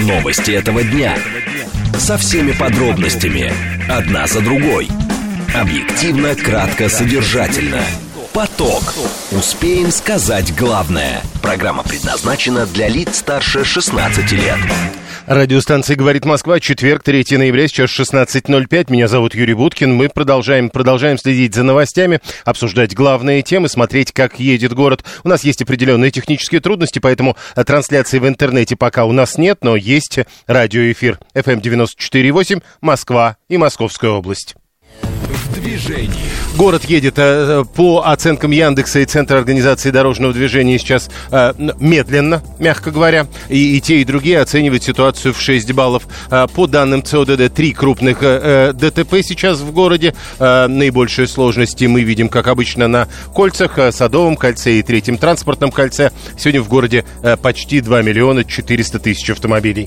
Новости этого дня. Со всеми подробностями. Одна за другой. Объективно, кратко, содержательно. Поток. Успеем сказать главное. Программа предназначена для лиц старше 16 лет. Радиостанция «Говорит Москва», четверг, 3 ноября, сейчас 16:05. Меня зовут Юрий Буткин. Мы продолжаем следить за новостями, обсуждать главные темы, смотреть, как едет город. У нас есть определенные технические трудности, поэтому трансляции в интернете пока у нас нет, но есть радиоэфир FM 94.8, Москва и Московская область. В движении. Город едет, по оценкам Яндекса и Центра организации дорожного движения, сейчас медленно, мягко говоря. И те, и другие оценивают ситуацию в 6 баллов. По данным ЦОДД, 3 крупных ДТП сейчас в городе. Наибольшие сложности мы видим, как обычно, на кольцах, Садовом кольце и Третьем транспортном кольце. Сегодня в городе почти 2 миллиона 400 тысяч автомобилей.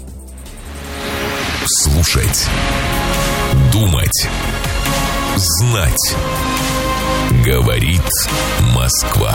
Слушать. Думать. Знать. Говорит Москва.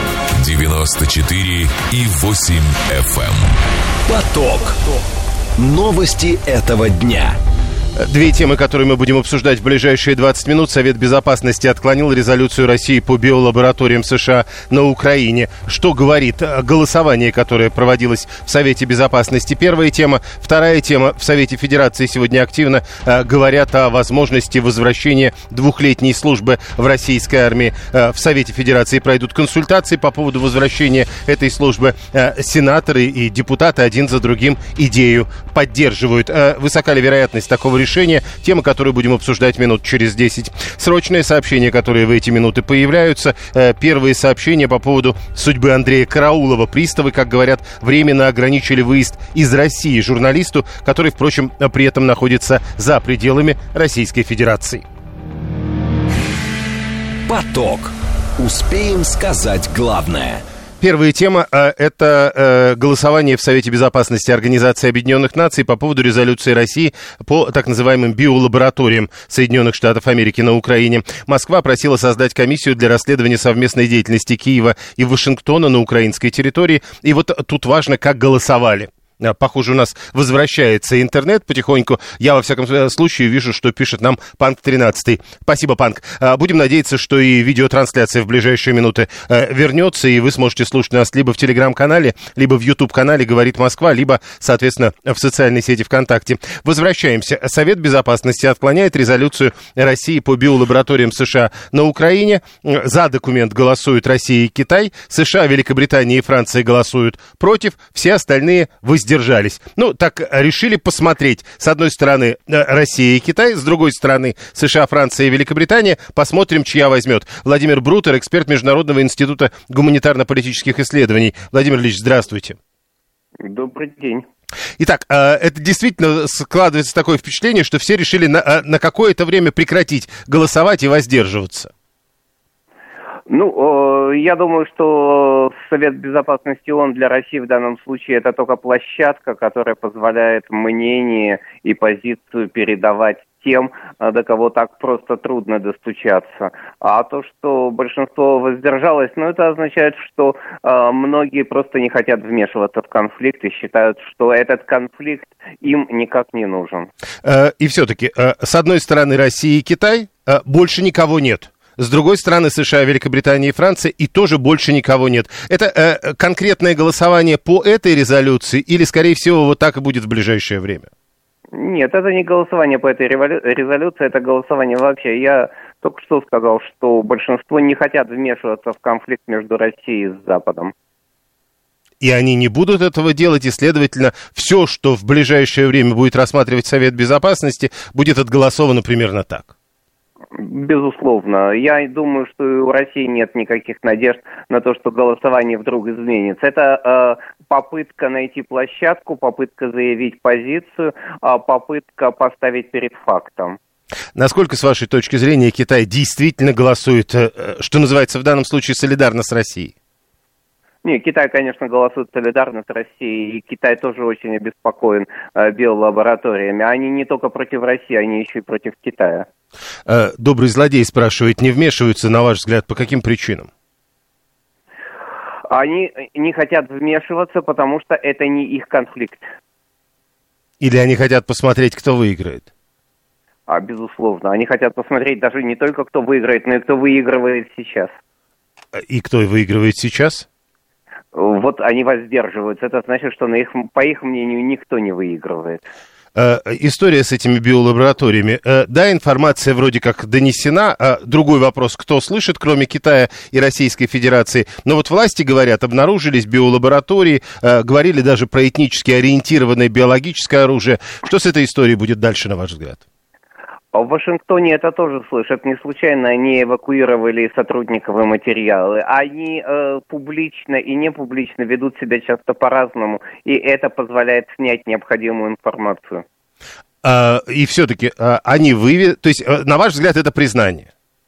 94,8 FM. Поток. Новости этого дня. Две темы, которые мы будем обсуждать в ближайшие 20 минут. Совет Безопасности отклонил резолюцию России по биолабораториям США на Украине. Что говорит голосование, которое проводилось в Совете Безопасности? Первая тема. Вторая тема. В Совете Федерации сегодня активно говорят о возможности возвращения двухлетней службы в российской армии. В Совете Федерации пройдут консультации по поводу возвращения этой службы. Сенаторы и депутаты один за другим идею поддерживают. Высока ли вероятность такого решения? Тема, которую будем обсуждать минут через 10. Срочные сообщения, которые в эти минуты появляются. Первые сообщения по поводу судьбы Андрея Караулова. Приставы, как говорят, временно ограничили выезд из России журналисту, который, впрочем, при этом находится за пределами Российской Федерации. Поток. Успеем сказать главное. Первая тема – это голосование в Совете Безопасности Организации Объединенных Наций по поводу резолюции России по так называемым биолабораториям Соединенных Штатов Америки на Украине. Москва просила создать комиссию для расследования совместной деятельности Киева и Вашингтона на украинской территории. И вот тут важно, как голосовали. Похоже, у нас возвращается интернет потихоньку. Я, во всяком случае, вижу, что пишет нам Панк 13. Спасибо, Панк. Будем надеяться, что и видеотрансляция в ближайшие минуты вернется, и вы сможете слушать нас либо в Телеграм-канале, либо в YouTube-канале «Говорит Москва», либо, соответственно, в социальной сети ВКонтакте. Возвращаемся. Совет Безопасности отклоняет резолюцию России по биолабораториям США на Украине. За документ голосуют Россия и Китай. США, Великобритания и Франция голосуют против. Все остальные воздержались. Ну, так решили посмотреть. С одной стороны, Россия и Китай, с другой стороны, США, Франция и Великобритания. Посмотрим, чья возьмет. Владимир Брутер, эксперт Международного института гуманитарно-политических исследований. Владимир Ильич, здравствуйте. Добрый день. Итак, это действительно складывается такое впечатление, что все решили на какое-то время прекратить голосовать и воздерживаться. Ну, я думаю, что Совет Безопасности ООН для России в данном случае это только площадка, которая позволяет мнение и позицию передавать тем, до кого так просто трудно достучаться. А то, что большинство воздержалось, это означает, что многие просто не хотят вмешиваться в конфликт и считают, что этот конфликт им никак не нужен. И все-таки, с одной стороны, Россия и Китай, больше никого нет. С другой стороны, США, Великобритания и Франция, и тоже больше никого нет. Это конкретное голосование по этой резолюции или, скорее всего, вот так и будет в ближайшее время? Нет, это не голосование по этой резолюции, это голосование вообще. Я только что сказал, что большинство не хотят вмешиваться в конфликт между Россией и Западом. И они не будут этого делать, и, следовательно, все, что в ближайшее время будет рассматривать Совет Безопасности, будет отголосовано примерно так. Безусловно. Я думаю, что у России нет никаких надежд на то, что голосование вдруг изменится. Это попытка найти площадку, попытка заявить позицию, попытка поставить перед фактом. Насколько, с вашей точки зрения, Китай действительно голосует, что называется, в данном случае солидарно с Россией? Нет, Китай, конечно, голосует солидарно с Россией, и Китай тоже очень обеспокоен биолабораториями. Они не только против России, они еще и против Китая. Добрый злодей спрашивает, не вмешиваются, на ваш взгляд, по каким причинам? Они не хотят вмешиваться, потому что это не их конфликт. Или они хотят посмотреть, кто выиграет? Безусловно. Они хотят посмотреть даже не только, кто выиграет, но и кто выигрывает сейчас. И кто выигрывает сейчас? Вот они воздерживаются. Это значит, что по их мнению никто не выигрывает. История с этими биолабораториями. Да, информация вроде как донесена. Другой вопрос, кто слышит, кроме Китая и Российской Федерации. Но вот власти говорят, обнаружились биолаборатории, говорили даже про этнически ориентированное биологическое оружие. Что с этой историей будет дальше, на ваш взгляд? В Вашингтоне это тоже слышат. Не случайно они эвакуировали сотрудников и материалы. Они публично и не публично ведут себя часто по-разному, и это позволяет снять необходимую информацию. И все-таки они вывели... То есть, на ваш взгляд, это признание?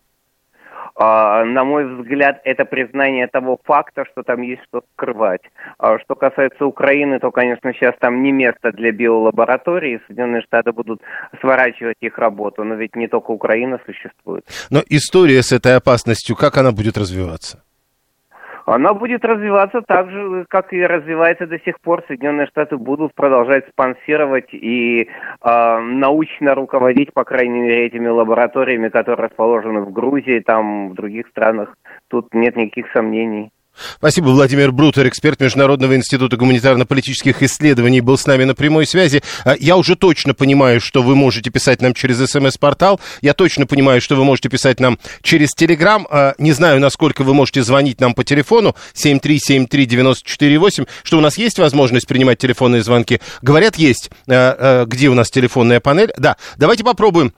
На мой взгляд, это признание того факта, что там есть что скрывать. Что касается Украины, то, конечно, сейчас там не место для биолабораторий. Соединенные Штаты будут сворачивать их работу, но ведь не только Украина существует. Но история с этой опасностью, как она будет развиваться? Она будет развиваться так же, как и развивается до сих пор. Соединенные Штаты будут продолжать спонсировать и научно руководить, по крайней мере, этими лабораториями, которые расположены в Грузии, там, в других странах. Тут нет никаких сомнений. Спасибо. Владимир Брутер, эксперт Международного института гуманитарно-политических исследований, был с нами на прямой связи. Я уже точно понимаю, что вы можете писать нам через СМС-портал. Я точно понимаю, что вы можете писать нам через Телеграм. Не знаю, насколько вы можете звонить нам по телефону 7373948. Что у нас есть возможность принимать телефонные звонки? Говорят, есть. Где у нас телефонная панель? Да, давайте попробуем.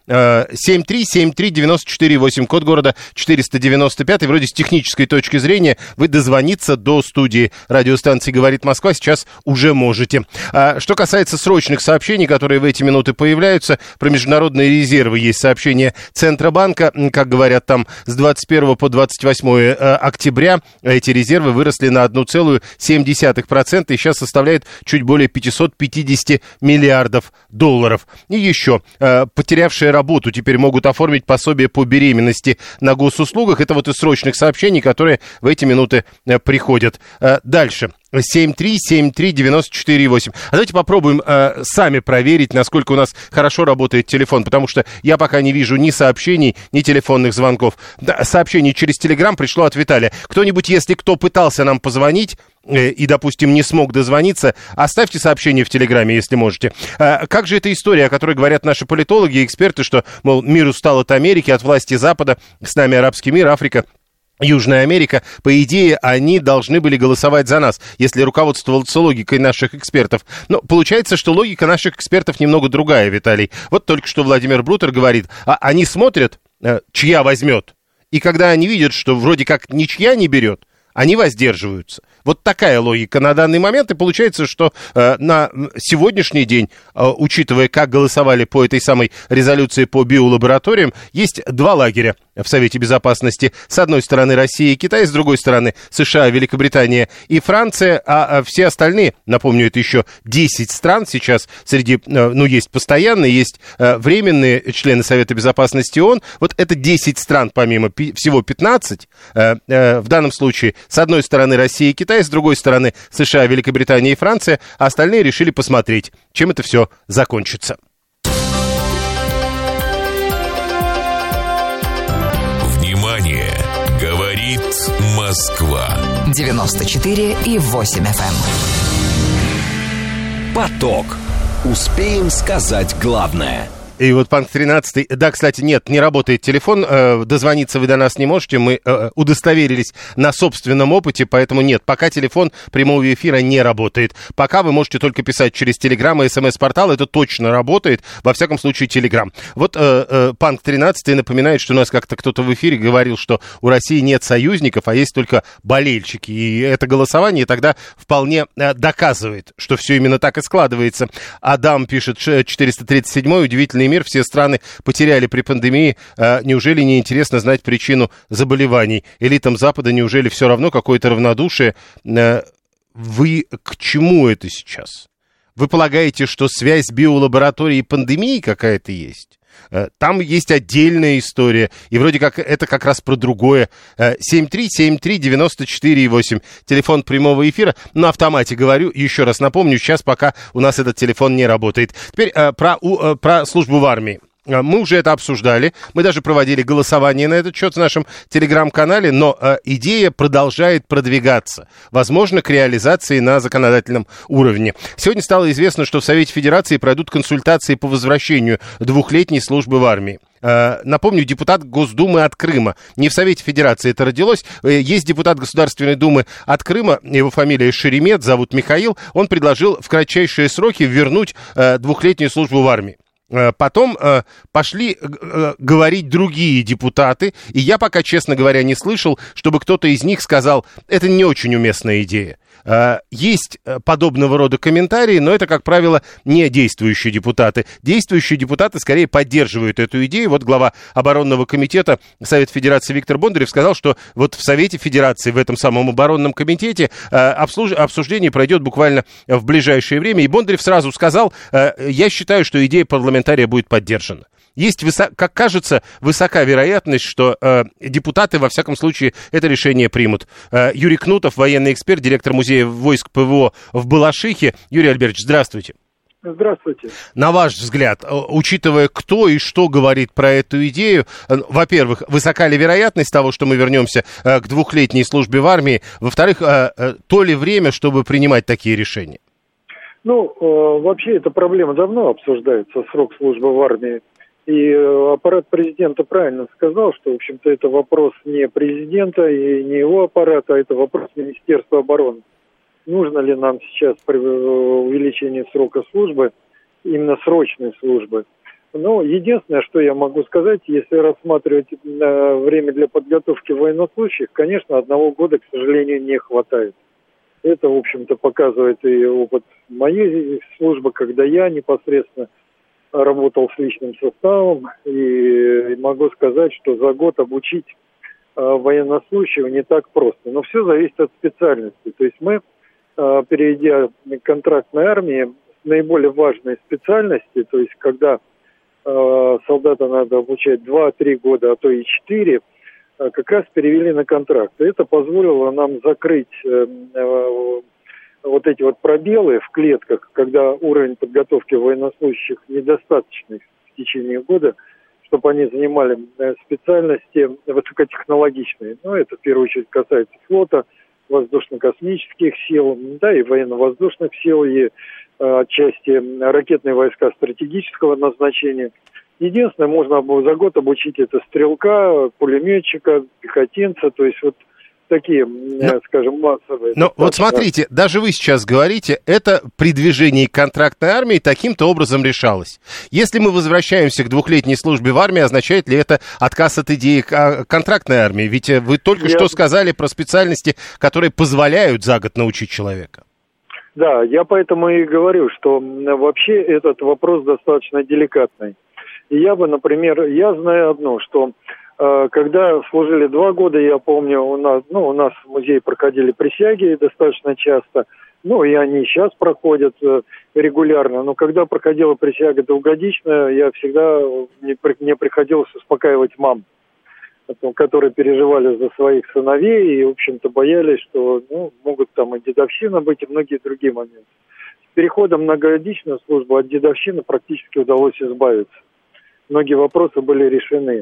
7373948, код города 495. Вроде с технической точки зрения вы дозвониться до студии радиостанции «Говорит Москва» сейчас уже можете. Что касается срочных сообщений, которые в эти минуты появляются, про международные резервы есть сообщение Центробанка. Как говорят там, с 21 по 28 октября эти резервы выросли на 1,7% и сейчас составляют чуть более 550 миллиардов долларов. И еще, потерявшие работу теперь могут оформить пособие по беременности на госуслугах. Это вот из срочных сообщений, которые в эти минуты приходят. Дальше. 7373948. Давайте попробуем сами проверить, насколько у нас хорошо работает телефон, потому что я пока не вижу ни сообщений, ни телефонных звонков. Да, сообщение через Телеграм пришло от Виталия. Кто-нибудь, если кто пытался нам позвонить и, допустим, не смог дозвониться, оставьте сообщение в Телеграме, если можете. Как же эта история, о которой говорят наши политологи и эксперты, что, мол, мир устал от Америки, от власти Запада, с нами арабский мир, Африка, Южная Америка, по идее, они должны были голосовать за нас, если руководствоваться логикой наших экспертов. Но получается, что логика наших экспертов немного другая, Виталий. Вот только что Владимир Брутер говорит, они смотрят, чья возьмет, и когда они видят, что вроде как ничья не берет, они воздерживаются. Вот такая логика на данный момент, и получается, что на сегодняшний день, учитывая, как голосовали по этой самой резолюции по биолабораториям, есть два лагеря в Совете Безопасности. С одной стороны Россия и Китай, с другой стороны США, Великобритания и Франция, а все остальные, напомню, это еще 10 стран сейчас, среди, есть постоянные, есть временные члены Совета Безопасности ООН, вот это 10 стран, помимо всего 15, в данном случае, с одной стороны Россия и Китай, с другой стороны США, Великобритания и Франция, а остальные решили посмотреть, чем это все закончится. Внимание! Говорит Москва. 94,8 FM. Поток. Успеем сказать главное. И вот Панк 13. Да, кстати, нет, не работает телефон, дозвониться вы до нас не можете, мы удостоверились на собственном опыте, поэтому нет, пока телефон прямого эфира не работает. Пока вы можете только писать через Телеграм и СМС-портал, это точно работает, во всяком случае Телеграм. Вот Панк 13 напоминает, что у нас как-то кто-то в эфире говорил, что у России нет союзников, а есть только болельщики, и это голосование тогда вполне доказывает, что все именно так и складывается. Адам пишет, 437-й, удивительный мир, все страны потеряли при пандемии. Неужели не интересно знать причину заболеваний? Элитам Запада неужели все равно какое-то равнодушие? Вы к чему это сейчас? Вы полагаете, что связь биолаборатории и пандемии какая-то есть? Там есть отдельная история, и вроде как это как раз про другое. 7373948, телефон прямого эфира. На автомате говорю, еще раз напомню, сейчас пока у нас этот телефон не работает. Теперь про службу в армии. Мы уже это обсуждали, мы даже проводили голосование на этот счет в нашем телеграм-канале, но идея продолжает продвигаться, возможно, к реализации на законодательном уровне. Сегодня стало известно, что в Совете Федерации пройдут консультации по возвращению двухлетней службы в армии. Напомню, депутат Госдумы от Крыма. Не в Совете Федерации это родилось. Есть депутат Государственной Думы от Крыма, его фамилия Шеремет, зовут Михаил. Он предложил в кратчайшие сроки вернуть двухлетнюю службу в армии. Потом пошли говорить другие депутаты, и я пока, честно говоря, не слышал, чтобы кто-то из них сказал, это не очень уместная идея. Есть подобного рода комментарии, но это, как правило, не действующие депутаты. Действующие депутаты скорее поддерживают эту идею. Вот глава оборонного комитета Совета Федерации Виктор Бондарев сказал, что вот в Совете Федерации, в этом самом оборонном комитете, обсуждение пройдет буквально в ближайшее время. И Бондарев сразу сказал, я считаю, что идея парламентария будет поддержана. Есть, как кажется, высока вероятность, что депутаты, во всяком случае, это решение примут. Юрий Кнутов, военный эксперт, директор музея войск ПВО в Балашихе. Юрий Альбертович, здравствуйте. Здравствуйте. На ваш взгляд, учитывая, кто и что говорит про эту идею, во-первых, высока ли вероятность того, что мы вернемся к двухлетней службе в армии? Во-вторых, то ли время, чтобы принимать такие решения? Ну, вообще эта проблема давно обсуждается, срок службы в армии. И аппарат президента правильно сказал, что, в общем-то, это вопрос не президента и не его аппарата, а это вопрос Министерства обороны. Нужно ли нам сейчас увеличение срока службы, именно срочной службы? Ну, единственное, что я могу сказать, если рассматривать время для подготовки военнослужащих, конечно, 1 года, к сожалению, не хватает. Это, в общем-то, показывает и опыт моей службы, когда я непосредственно работал с личным составом, и могу сказать, что за год обучить военнослужащего не так просто. Но все зависит от специальности. То есть мы, перейдя к контрактной армии, с наиболее важной специальности, то есть когда солдата надо обучать 2-3 года, а то и 4, как раз перевели на контракт. И это позволило нам закрыть вот эти вот пробелы в клетках, когда уровень подготовки военнослужащих недостаточный в течение года, чтобы они занимали специальности высокотехнологичные. Ну, это в первую очередь касается флота, воздушно-космических сил, да, и военно-воздушных сил, и отчасти ракетные войска стратегического назначения. Единственное, можно за год обучить это стрелка, пулеметчика, пехотинца, то есть вот такие, скажем, массовые. Но вот смотрите, даже вы сейчас говорите, это при движении к контрактной армии таким-то образом решалось. Если мы возвращаемся к двухлетней службе в армии, означает ли это отказ от идеи контрактной армии? Ведь вы только что сказали про специальности, которые позволяют за год научить человека. Да, я поэтому и говорю, что вообще этот вопрос достаточно деликатный. И я бы, например, я знаю одно, что когда служили 2 года, я помню, у нас в музее проходили присяги достаточно часто, ну и они сейчас проходят регулярно, но когда проходила присяга двухгодичная, я всегда, мне приходилось успокаивать мам, которые переживали за своих сыновей и, в общем-то, боялись, что могут там и дедовщина быть, и многие другие моменты. С переходом на годичную службу от дедовщины практически удалось избавиться. Многие вопросы были решены.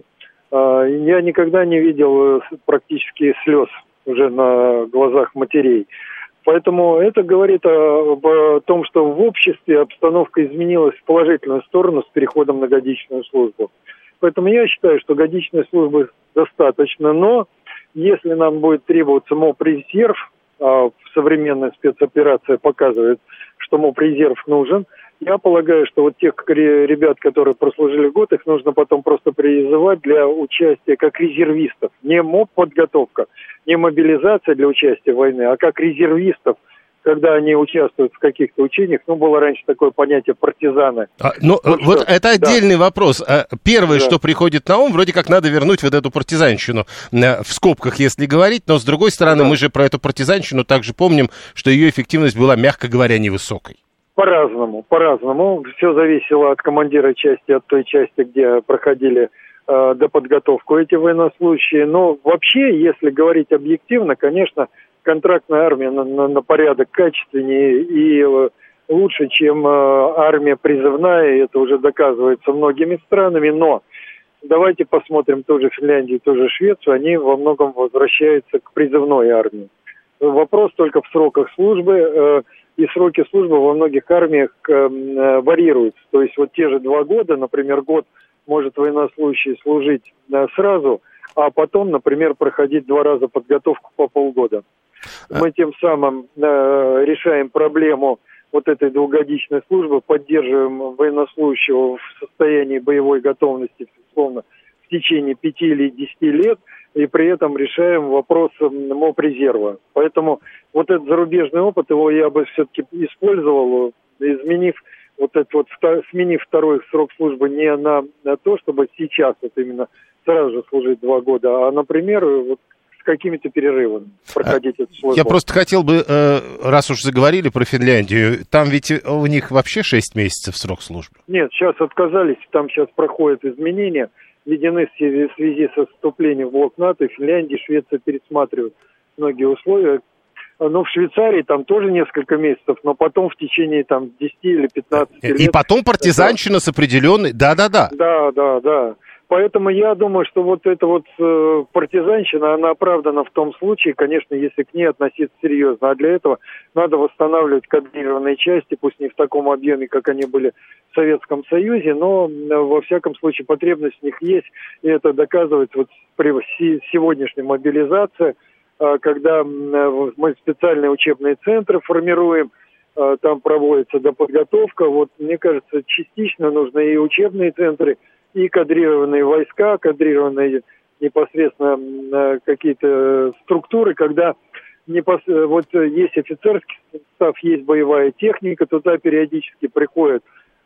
Я никогда не видел практически слез уже на глазах матерей. Поэтому это говорит о том, что в обществе обстановка изменилась в положительную сторону с переходом на годичную службу. Поэтому я считаю, что годичной службы достаточно, но если нам будет требоваться МОП-резерв, современная спецоперация показывает, что МОП-резерв нужен, я полагаю, что вот тех ребят, которые прослужили год, их нужно потом просто призывать для участия как резервистов. Не МОП-подготовка, не мобилизация для участия в войне, а как резервистов, когда они участвуют в каких-то учениях. Было раньше такое понятие партизаны. Вот это отдельный вопрос. Первое, что приходит на ум, вроде как надо вернуть вот эту партизанщину, в скобках, если говорить, но с другой стороны, мы же про эту партизанщину также помним, что ее эффективность была, мягко говоря, невысокой. По-разному. Все зависело от командира части, от той части, где проходили доподготовку эти военнослужащие. Но вообще, если говорить объективно, конечно, контрактная армия на порядок качественнее и лучше, чем армия призывная, и это уже доказывается многими странами. Но давайте посмотрим тоже Финляндию, тоже Швецию, они во многом возвращаются к призывной армии. Вопрос только в сроках службы, и сроки службы во многих армиях варьируются. То есть вот те же 2 года, например, год может военнослужащий служить сразу, а потом, например, проходить 2 раза подготовку по полгода. Мы тем самым решаем проблему вот этой двухгодичной службы, поддерживаем военнослужащего в состоянии боевой готовности, условно, в течение 5 или 10 лет, и при этом решаем вопрос мобрезерва. Поэтому вот этот зарубежный опыт, его я бы все-таки использовал, сменив второй срок службы не на то, чтобы сейчас вот именно сразу же служить 2 года, а, например, вот с какими-то перерывами проходить эту службу. Я просто хотел бы, раз уж заговорили про Финляндию, там ведь у них вообще 6 месяцев срок службы. Нет, сейчас отказались, там сейчас проходят изменения, введены в связи со вступлением в блок НАТО, Финляндия, Швеция пересматривают многие условия. Но в Швейцарии там тоже несколько месяцев, но потом в течение 10 или 15 лет. И потом партизанщина с определенной... Да. Да. Поэтому я думаю, что вот эта партизанщина, она оправдана в том случае, конечно, если к ней относиться серьезно. А для этого надо восстанавливать кадрированные части, пусть не в таком объеме, как они были в Советском Союзе, но во всяком случае потребность в них есть. И это доказывается вот при сегодняшней мобилизации, когда мы специальные учебные центры формируем, там проводится доподготовка. Вот, мне кажется, частично нужны и учебные центры, и кадрированные войска, кадрированные непосредственно какие-то структуры, когда вот есть офицерский состав, есть боевая техника, туда периодически приходят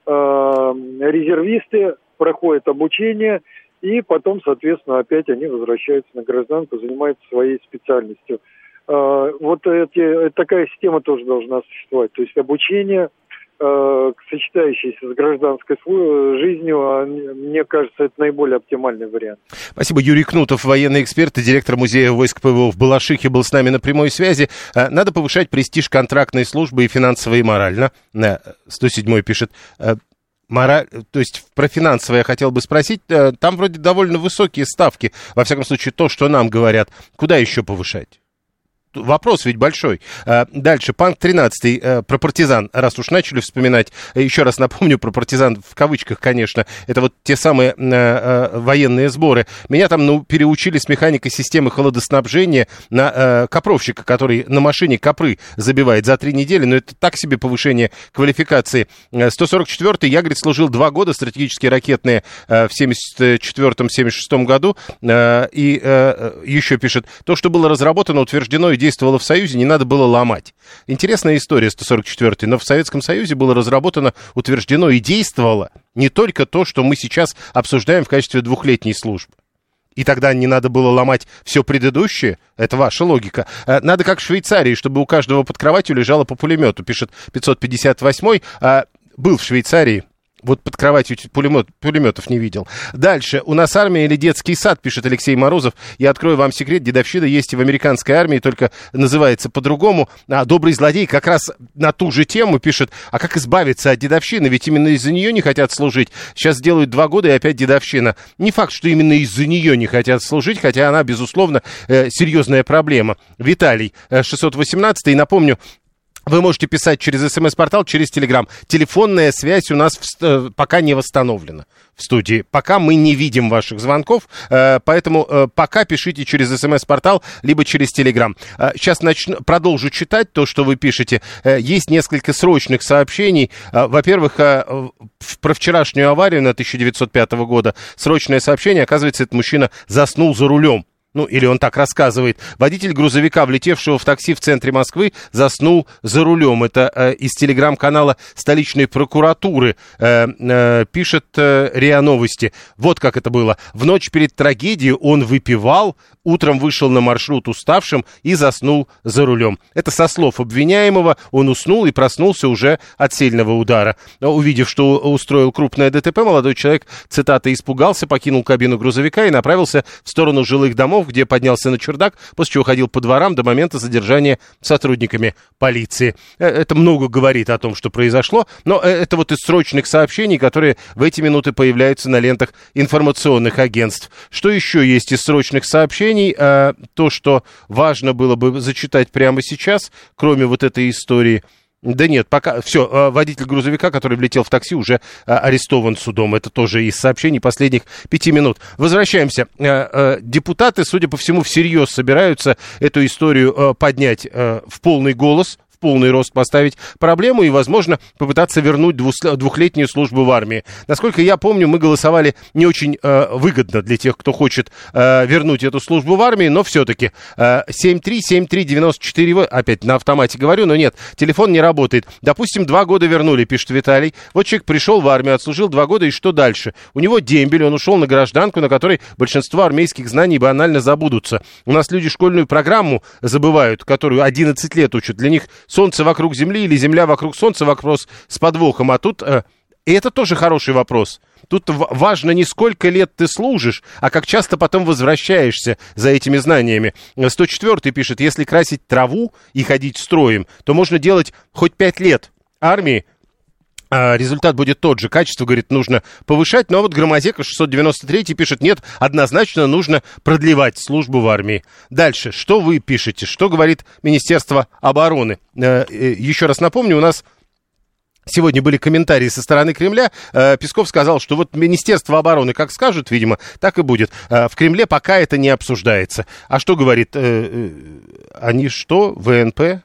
резервисты, проходят обучение, и потом, соответственно, опять они возвращаются на гражданку, занимаются своей специальностью. Вот такая система тоже должна существовать. То есть обучение, сочетающееся с гражданской жизнью, мне кажется, это наиболее оптимальный вариант. Спасибо. Юрий Кнутов, военный эксперт и директор музея войск ПВО в Балашихе, был с нами на прямой связи. Надо повышать престиж контрактной службы и финансово, и морально. 107-й пишет... То есть про финансовое я хотел бы спросить. Там вроде довольно высокие ставки. Во всяком случае, то, что нам говорят. Куда еще повышать? Вопрос ведь большой. Дальше, Панк 13 про партизан, раз уж начали вспоминать. Еще раз напомню про партизан в кавычках, конечно. Это вот те самые военные сборы. Меня там переучили с механикой системы холодоснабжения на копровщика, который на машине копры забивает за 3 недели. Но это так себе повышение квалификации. 144-й, я, говорит, служил 2 года, стратегические ракетные в 74-76 году. И еще пишет, то, что было разработано, утверждено и действовало в Союзе, не надо было ломать. Интересная история, 144-й, но в Советском Союзе было разработано, утверждено и действовало не только то, что мы сейчас обсуждаем в качестве 2-летней службы. И тогда не надо было ломать все предыдущее, это ваша логика. Надо как в Швейцарии, чтобы у каждого под кроватью лежало по пулемету, пишет 558-й. Был в Швейцарии. Вот под кроватью пулеметов не видел. Дальше. У нас армия или детский сад, пишет Алексей Морозов. Я открою вам секрет. Дедовщина есть и в американской армии, только называется по-другому. Добрый злодей как раз на ту же тему пишет. А как избавиться от дедовщины? Ведь именно из-за нее не хотят служить. Сейчас делают 2 года и опять дедовщина. Не факт, что именно из-за нее не хотят служить, хотя она, безусловно, серьезная проблема. Виталий, 618-й. Напомню, вы можете писать через СМС-портал, через Телеграм. Телефонная связь у нас пока не восстановлена в студии. Пока мы не видим ваших звонков, поэтому пока пишите через СМС-портал, либо через Телеграм. Сейчас продолжу читать то, что вы пишете. Есть несколько срочных сообщений. Во-первых, про вчерашнюю аварию на 1905 года. Срочное сообщение. Оказывается, этот мужчина заснул за рулем. Ну, или он так рассказывает. Водитель грузовика, влетевшего в такси в центре Москвы, заснул за рулем. Это из телеграм-канала столичной прокуратуры пишет РИА Новости. Вот как это было. В ночь перед трагедией он выпивал, утром вышел на маршрут уставшим и заснул за рулем. Это со слов обвиняемого. Он уснул и проснулся уже от сильного удара. Увидев, что устроил крупное ДТП, молодой человек, цитата, испугался, покинул кабину грузовика и направился в сторону жилых домов, где поднялся на чердак, после чего ходил по дворам до момента задержания сотрудниками полиции. Это много говорит о том, что произошло, но это вот из срочных сообщений, которые в эти минуты появляются на лентах информационных агентств. Что еще есть из срочных сообщений? То, что важно было бы зачитать прямо сейчас, кроме вот этой истории. Да нет, пока все, водитель грузовика, который влетел в такси, уже арестован судом. Это тоже из сообщений последних 5 минут. Возвращаемся. Депутаты, судя по всему, всерьез собираются эту историю поднять в полный голос, полный рост поставить проблему и, возможно, попытаться вернуть двухлетнюю службу в армии. Насколько я помню, мы голосовали не очень выгодно для тех, кто хочет вернуть эту службу в армии, но все-таки 7373948, опять на автомате говорю, но нет, телефон не работает. Допустим, 2 года вернули, пишет Виталий. Вот человек пришел в армию, отслужил 2 года, и что дальше? У него дембель, он ушел на гражданку, на которой большинство армейских знаний банально забудутся. У нас люди школьную программу забывают, которую 11 лет учат. Для них Солнце вокруг Земли или Земля вокруг Солнца, вопрос с подвохом. А тут, и это тоже хороший вопрос. Тут важно не сколько лет ты служишь, а как часто потом возвращаешься за этими знаниями. 104-й пишет, если красить траву и ходить строем, то можно делать хоть 5 лет армии. Результат будет тот же. Качество, говорит, нужно повышать. Но вот Громозека 693 пишет, нет, однозначно нужно продлевать службу в армии. Дальше, что вы пишете? Что говорит Министерство обороны? Еще раз напомню, у нас сегодня были комментарии со стороны Кремля. Песков сказал, что вот Министерство обороны как скажут, видимо, так и будет. В Кремле пока это не обсуждается. А что говорит? Они что? ВНП?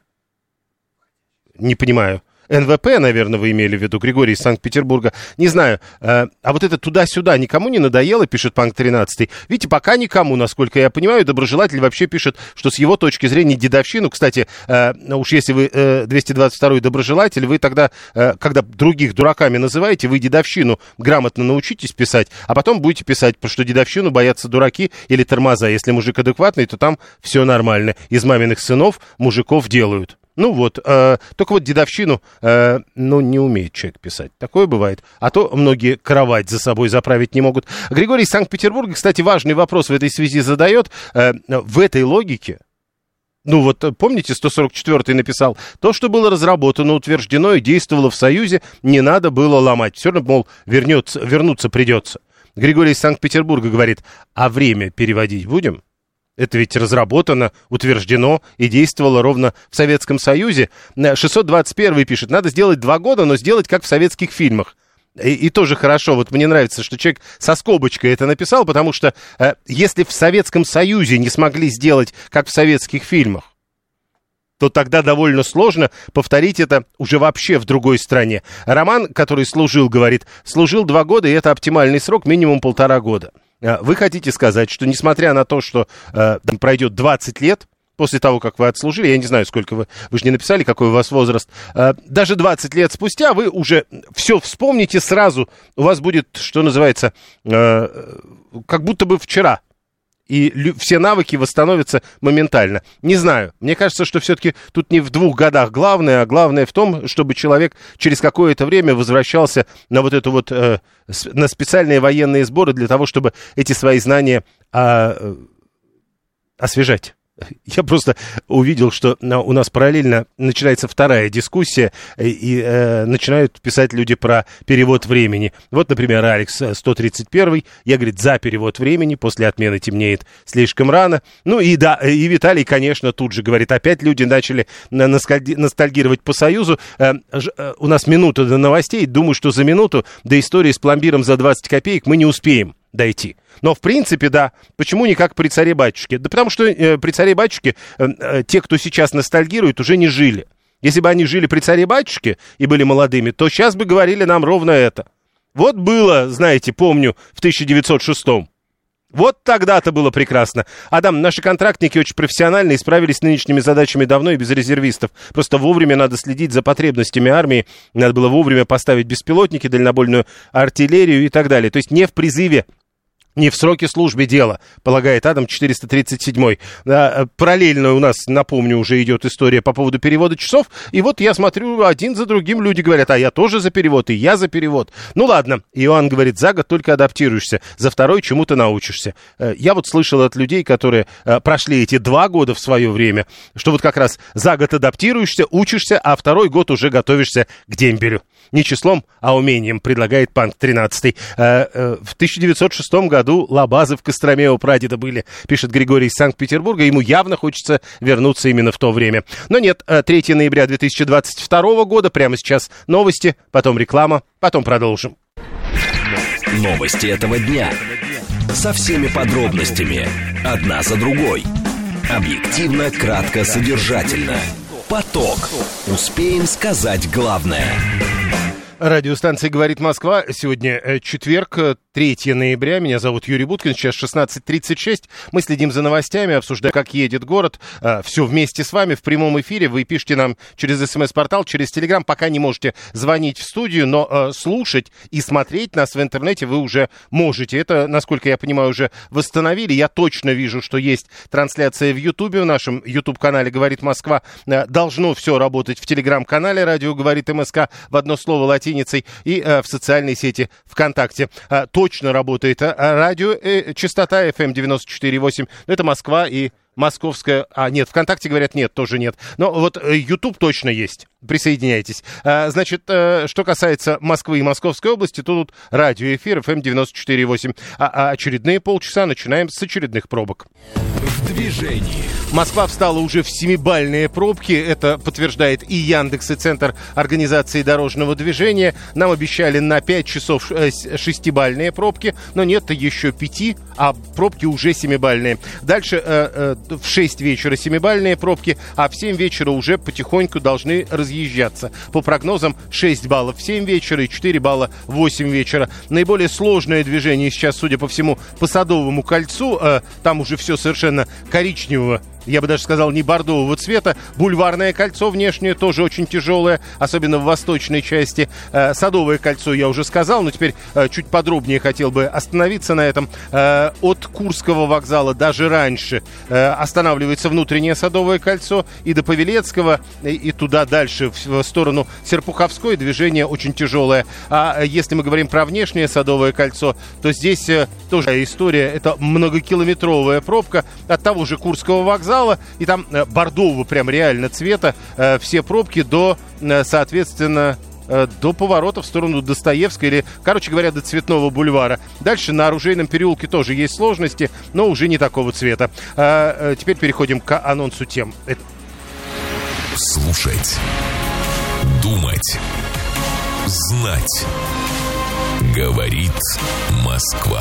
Не понимаю. НВП, наверное, вы имели в виду, Григорий из Санкт-Петербурга. Не знаю. А вот это туда-сюда никому не надоело, пишет Панк 13. Видите, пока никому, насколько я понимаю. Доброжелатель вообще пишет, что с его точки зрения дедовщину, кстати, уж если вы 222-й доброжелатель, вы тогда, когда других дураками называете, вы дедовщину грамотно научитесь писать, а потом будете писать, что дедовщину боятся дураки или тормоза. Если мужик адекватный, то там все нормально. Из маминых сынов мужиков делают. Ну вот, только вот дедовщину, не умеет человек писать. Такое бывает. А то многие кровать за собой заправить не могут. Григорий из Санкт-Петербурга, кстати, важный вопрос в этой связи задает. В этой логике, помните, 144-й написал, то, что было разработано, утверждено и действовало в Союзе, не надо было ломать. Все равно, мол, вернуться придется. Григорий из Санкт-Петербурга говорит, а время переводить будем? Это ведь разработано, утверждено и действовало ровно в Советском Союзе. 621 пишет, надо сделать 2 года, но сделать как в советских фильмах. И тоже хорошо, вот мне нравится, что человек со скобочкой это написал, потому что если в Советском Союзе не смогли сделать как в советских фильмах, то тогда довольно сложно повторить это уже вообще в другой стране. Роман, который служил, говорит, служил 2 года, и это оптимальный срок, минимум 1,5 года. Вы хотите сказать, что несмотря на то, что пройдет 20 лет после того, как вы отслужили, я не знаю, сколько вы же не написали, какой у вас возраст, даже 20 лет спустя вы уже все вспомните сразу, у вас будет, что называется, как будто бы вчера. И все навыки восстановятся моментально. Не знаю. Мне кажется, что все-таки тут не в 2 годах главное, а главное в том, чтобы человек через какое-то время возвращался на вот это вот, на специальные военные сборы для того, чтобы эти свои знания освежать. Я просто увидел, что у нас параллельно начинается 2-я дискуссия, и начинают писать люди про перевод времени. Вот, например, Алекс 131, я, говорит, за перевод времени, после отмены темнеет слишком рано. Ну и да, и Виталий, конечно, тут же говорит, опять люди начали ностальгировать по Союзу. У нас минута до новостей, думаю, что за минуту до истории с пломбиром за 20 копеек мы не успеем дойти. Но, в принципе, да. Почему не как при царе-батюшке? Да потому что при царе-батюшке те, кто сейчас ностальгирует, уже не жили. Если бы они жили при царе-батюшке и были молодыми, то сейчас бы говорили нам ровно это. Вот было, знаете, помню, в 1906-м. Вот тогда-то было прекрасно. Адам, наши контрактники очень профессиональные, справились с нынешними задачами давно и без резервистов. Просто вовремя надо следить за потребностями армии. Надо было вовремя поставить беспилотники, дальнобойную артиллерию и так далее. То есть не в призыве, не в сроке службы дело, полагает Адам 437-й. Параллельно у нас, напомню, уже идет история по поводу перевода часов. И вот я смотрю, один за другим люди говорят, а я тоже за перевод, и я за перевод. Ну ладно, Иоанн говорит, за год только адаптируешься, за второй чему-то научишься. Я вот слышал от людей, которые прошли эти 2 года в свое время, что вот как раз за год адаптируешься, учишься, а второй год уже готовишься к дембелю. Не числом, а умением, предлагает Панк 13-й. В 1906 году лабазы в Костроме у прадеда были, пишет Григорий из Санкт-Петербурга. Ему явно хочется вернуться именно в то время. Но нет, 3 ноября 2022 года, прямо сейчас новости, потом реклама, потом продолжим. Новости этого дня. Со всеми подробностями. Одна за другой. Объективно, кратко, содержательно. Поток. Успеем сказать главное. Радиостанция «Говорит Москва». Сегодня четверг, 3 ноября. Меня зовут Юрий Буткин. Сейчас 16:36. Мы следим за новостями, обсуждаем, как едет город. Все вместе с вами в прямом эфире. Вы пишите нам через СМС-портал, через Телеграм. Пока не можете звонить в студию, но слушать и смотреть нас в интернете вы уже можете. Это, насколько я понимаю, уже восстановили. Я точно вижу, что есть трансляция в Ютубе. В нашем Ютуб-канале «Говорит Москва» должно все работать в Телеграм-канале «Радио говорит МСК» в одно слово латиницей и в социальной сети ВКонтакте. Точно работает радио, частота FM 94.8. Это Москва и Московская... нет, ВКонтакте говорят нет, тоже нет. Но вот YouTube точно есть. Присоединяйтесь. Значит, что касается Москвы и Московской области, то тут радиоэфир FM 94.8. А очередные полчаса начинаем с очередных пробок. В движении. Москва встала уже в 7-бальные пробки. Это подтверждает и Яндекс, и Центр организации дорожного движения. Нам обещали на 5 часов 6-бальные пробки, но нет, еще 5, а пробки уже 7-бальные. Дальше в 6 вечера 7-бальные пробки, а в 7 вечера уже потихоньку должны разъезжаться. По прогнозам 6 баллов в 7 вечера и 4 балла в 8 вечера. Наиболее сложное движение сейчас, судя по всему, по Садовому кольцу. Там уже все совершенно коричневого, я бы даже сказал, не бордового цвета. Бульварное кольцо внешнее тоже очень тяжелое, особенно в восточной части. Садовое кольцо я уже сказал, но теперь чуть подробнее хотел бы остановиться на этом. От Курского вокзала даже раньше останавливается внутреннее Садовое кольцо, и до Павелецкого, и туда дальше, в сторону Серпуховской, движение очень тяжелое. А если мы говорим про внешнее Садовое кольцо, то здесь тоже история, это многокилометровая пробка от того же Курского вокзала, и там бордового прям реально цвета все пробки до, соответственно, до поворота в сторону Достоевской или, короче говоря, до Цветного бульвара. Дальше на Оружейном переулке тоже есть сложности, но уже не такого цвета. Теперь переходим к анонсу тем. Слушать, думать, знать. Говорит Москва.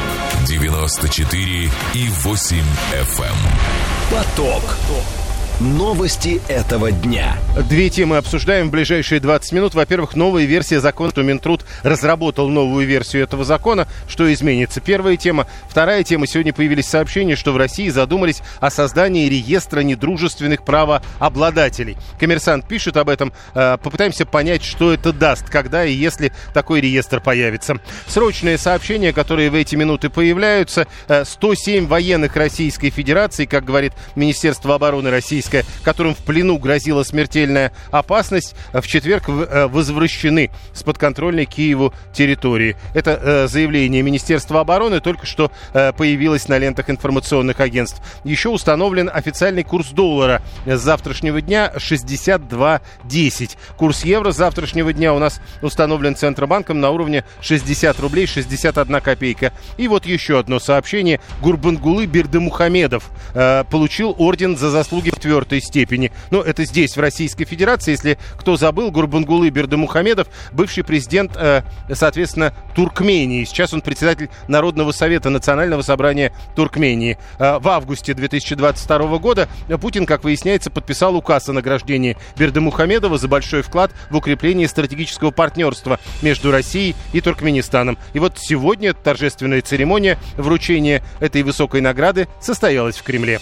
94,8 FM. Поток. Новости этого дня. 2 темы обсуждаем в ближайшие 20 минут. Во-первых, новая версия закона. Минтруд разработал новую версию этого закона. Что изменится? Первая тема. Вторая тема. Сегодня появились сообщения, что в России задумались о создании реестра недружественных правообладателей. Коммерсант пишет об этом. Попытаемся понять, что это даст, когда и если такой реестр появится. Срочные сообщения, которые в эти минуты появляются. 107 военных Российской Федерации, как говорит Министерство обороны России, которым в плену грозила смертельная опасность, в четверг возвращены с подконтрольной Киеву территории. Это заявление Министерства обороны только что появилось на лентах информационных агентств. Еще установлен официальный курс доллара с завтрашнего дня 62.10. Курс евро с завтрашнего дня у нас установлен Центробанком на уровне 60 рублей 61 копейка. И вот еще одно сообщение. Гурбангулы Бердымухамедов получил орден за заслуги в твердой 4 степени. Но это здесь, в Российской Федерации. Если кто забыл, Гурбангулы Бердымухамедов, бывший президент, соответственно, Туркмении. Сейчас он председатель Народного совета Национального собрания Туркмении. В августе 2022 года Путин, как выясняется, подписал указ о награждении Бердымухамедова за большой вклад в укрепление стратегического партнерства между Россией и Туркменистаном. И вот сегодня торжественная церемония вручения этой высокой награды состоялась в Кремле.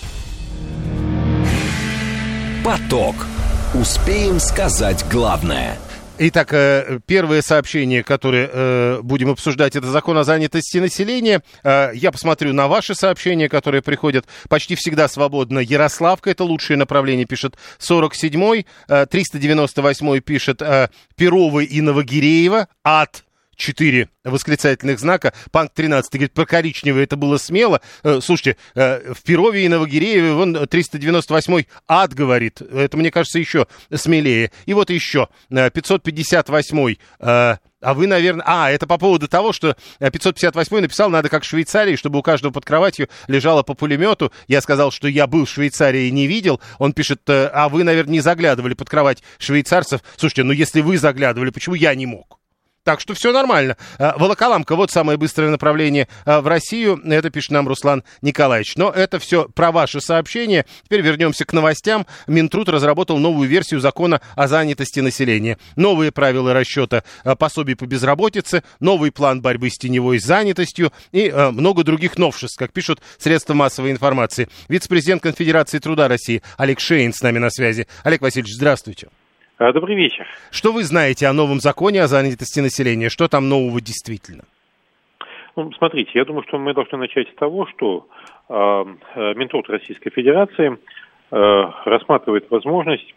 Поток. Успеем сказать главное. Итак, первое сообщение, которое будем обсуждать, это закон о занятости населения. Я посмотрю на ваши сообщения, которые приходят почти всегда свободно. Ярославка, это лучшее направление, пишет 47-й. 398-й пишет Перова и Новогиреева. Ад. 4 восклицательных знака. Панк 13 говорит, про коричневое это было смело. Слушайте, в Перове и Новогирееве вон 398-й ад говорит. Это, мне кажется, еще смелее. И вот еще 558-й. А вы, наверное... это по поводу того, что 558-й написал, надо как в Швейцарии, чтобы у каждого под кроватью лежало по пулемету. Я сказал, что я был в Швейцарии и не видел. Он пишет, а вы, наверное, не заглядывали под кровать швейцарцев. Слушайте, ну если вы заглядывали, почему я не мог? Так что все нормально. Волоколамка, вот самое быстрое направление в Россию. Это пишет нам Руслан Николаевич. Но это все про ваши сообщения. Теперь вернемся к новостям. Минтруд разработал новую версию закона о занятости населения. Новые правила расчета пособий по безработице, новый план борьбы с теневой занятостью и много других новшеств, как пишут средства массовой информации. Вице-президент Конфедерации труда России Олег Шейн с нами на связи. Олег Васильевич, здравствуйте. Добрый вечер. Что вы знаете о новом законе о занятости населения? Что там нового действительно? Ну, смотрите, я думаю, что мы должны начать с того, что Минтруд Российской Федерации рассматривает возможность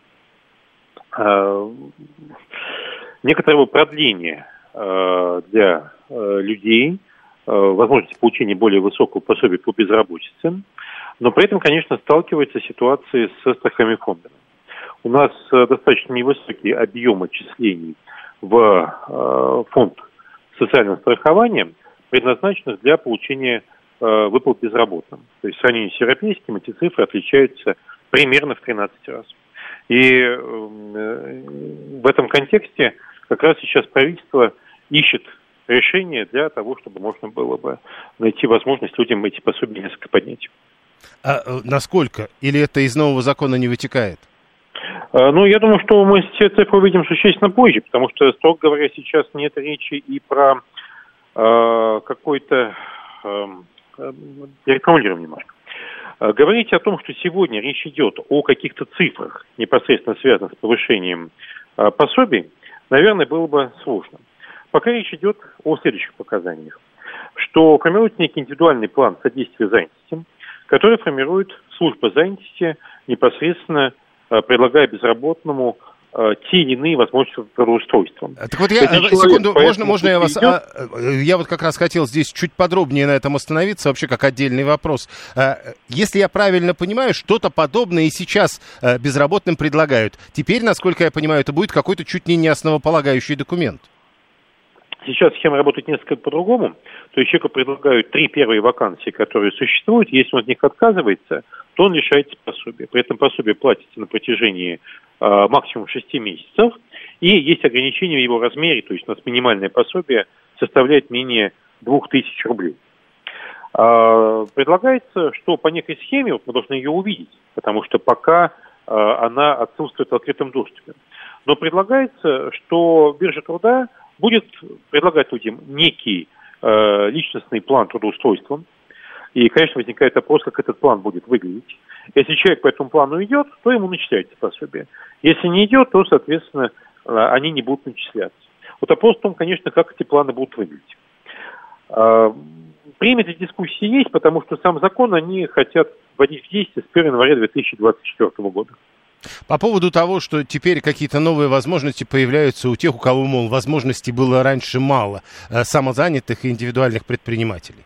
некоторого продления для людей, возможности получения более высокого пособия по безработице, но при этом, конечно, сталкивается с ситуацией со страховыми фондами. У нас достаточно невысокий объем отчислений в фонд социального страхования, предназначенных для получения выплат безработным. То есть в сравнении с европейским эти цифры отличаются примерно в 13 раз. И в этом контексте как раз сейчас правительство ищет решение для того, чтобы можно было бы найти возможность людям эти пособия несколько поднять. А насколько? Или это из нового закона не вытекает? Ну, я думаю, что мы все цифры увидим существенно позже, потому что, строго говоря, сейчас нет речи и про какой-то... Я реформулирую немножко. Говорить о том, что сегодня речь идет о каких-то цифрах, непосредственно связанных с повышением пособий, наверное, было бы сложно. Пока речь идет о следующих показаниях. Что формируется некий индивидуальный план содействия занятости, который формирует служба занятости непосредственно предлагая безработному те или иные возможности трудоустройства. Так вот, секунду, можно я вас... Я вот как раз хотел здесь чуть подробнее на этом остановиться, вообще как отдельный вопрос. Если я правильно понимаю, что-то подобное и сейчас безработным предлагают. Теперь, насколько я понимаю, это будет какой-то чуть ли не основополагающий документ. Сейчас схема работает несколько по-другому. То есть человеку предлагают 3 первые вакансии, которые существуют. Если он от них отказывается, то он лишается пособия. При этом пособие платится на протяжении максимум 6 месяцев. И есть ограничения в его размере. То есть у нас минимальное пособие составляет менее 2000 рублей. Предлагается, что по некой схеме, вот мы должны ее увидеть, потому что пока она отсутствует в открытом доступе. Но предлагается, что биржа труда будет предлагать людям некий личностный план трудоустройства. И, конечно, возникает вопрос, как этот план будет выглядеть. Если человек по этому плану идет, то ему начисляется пособие. Если не идет, то, соответственно, они не будут начисляться. Вот вопрос в том, конечно, как эти планы будут выглядеть. Время для дискуссии есть, потому что сам закон они хотят вводить в действие с 1 января 2024 года. По поводу того, что теперь какие-то новые возможности появляются у тех, у кого, мол, возможностей было раньше мало, самозанятых и индивидуальных предпринимателей.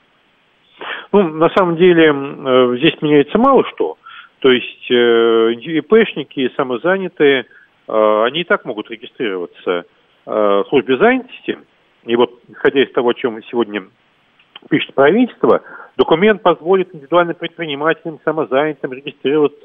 Ну, на самом деле, здесь меняется мало что. То есть ИПшники, самозанятые, они и так могут регистрироваться в службе занятости. И вот, исходя из того, о чем сегодня пишет правительство, документ позволит индивидуальным предпринимателям, самозанятым регистрироваться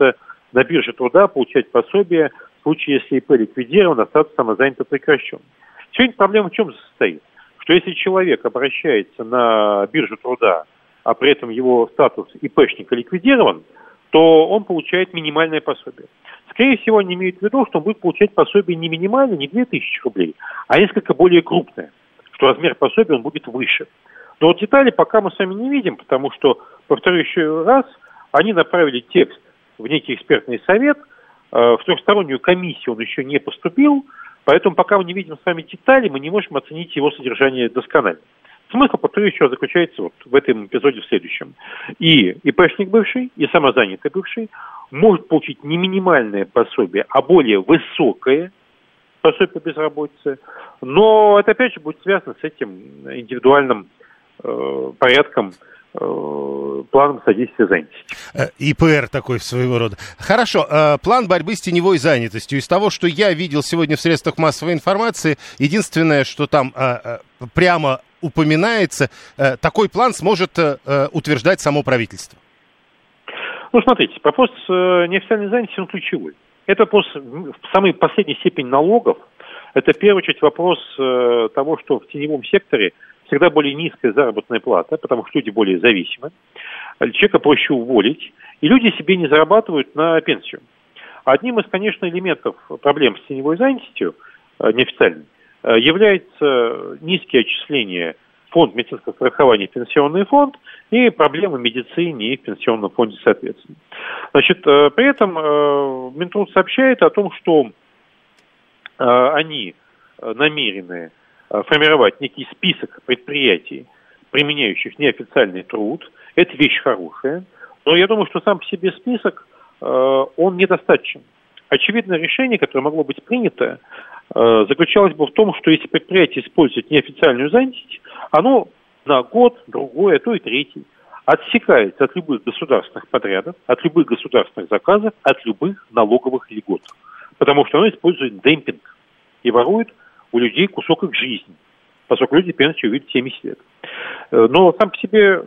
на бирже труда, получать пособие, в случае, если ИП ликвидирован, а статус самозанятого прекращен. Сегодня проблема в чем состоит? Что если человек обращается на биржу труда, а при этом его статус ИПшника ликвидирован, то он получает минимальное пособие. Скорее всего, они имеют в виду, что он будет получать пособие не минимальное, не 2000 рублей, а несколько более крупное, что размер пособия он будет выше. Но вот детали пока мы с вами не видим, потому что, повторю еще раз, они направили текст в некий экспертный совет, в трехстороннюю комиссию он еще не поступил, поэтому пока мы не видим с вами детали, мы не можем оценить его содержание досконально. Смысл, повторю еще, заключается вот в этом эпизоде в следующем. И ИПшник бывший, и самозанятый бывший может получить не минимальное пособие, а более высокое пособие по безработице. Но это, опять же, будет связано с этим индивидуальным порядком, планом содействия занятости. ИПР такой своего рода. Хорошо, план борьбы с теневой занятостью. Из того, что я видел сегодня в средствах массовой информации, единственное, что там прямо упоминается, такой план сможет утверждать само правительство. Ну, смотрите, вопрос неофициальной занятости, он ключевой. Это вопрос в самой последней степени налогов. Это, в первую очередь, вопрос того, что в теневом секторе всегда более низкая заработная плата, потому что люди более зависимы. Человека проще уволить, и люди себе не зарабатывают на пенсию. Одним из, конечно, элементов проблем с теневой занятостью, неофициальной, является низкие отчисления в фонд медицинского страхования, пенсионный фонд, и проблемы в медицине и в пенсионном фонде, соответственно. Значит, при этом Минтруд сообщает о том, что они намерены формировать некий список предприятий, применяющих неофициальный труд. Это вещь хорошая, но я думаю, что сам по себе список, он недостаточен. Очевидное решение, которое могло быть принято, заключалось бы в том, что если предприятие использует неофициальную занятость, оно на год, другой, а то и третий отсекается от любых государственных подрядов, от любых государственных заказов, от любых налоговых льгот. Потому что оно использует демпинг и ворует у людей кусок их жизни, поскольку люди пенсию увидят 70 лет. Но сам по себе